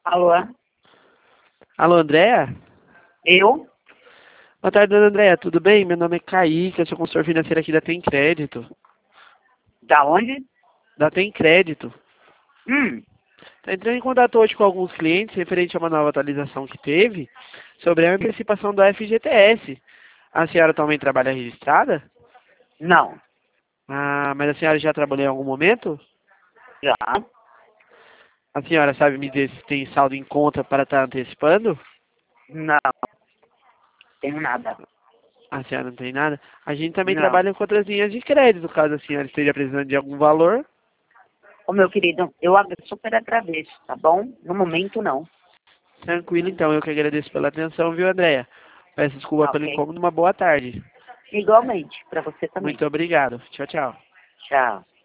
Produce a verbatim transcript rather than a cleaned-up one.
Alô? Alô, Andréa? Eu? Boa tarde, dona Andréa. Tudo bem? Meu nome é Kaique, eu sou consultor financeiro aqui da Tem Crédito. Da onde? Da Tem Crédito. Hum, Está entrando em contato hoje com alguns clientes referente a uma nova atualização que teve sobre a antecipação do F G T S. A senhora também trabalha registrada? não. Ah, mas a senhora já trabalhou em algum momento? Já? A senhora sabe me dizer se tem saldo em conta para estar antecipando? Não. Tenho nada. A senhora não tem nada? A gente também Não. trabalha com outras linhas de crédito, caso a senhora esteja precisando de algum valor. Ô, meu querido, eu ag- super agradeço, tá bom? No momento, não. Tranquilo, então. Eu que agradeço pela atenção, viu, Andréia? Peço desculpa Tá pelo ok? incômodo. Uma boa tarde. Igualmente, pra você também. Muito obrigado. Tchau, tchau. Tchau.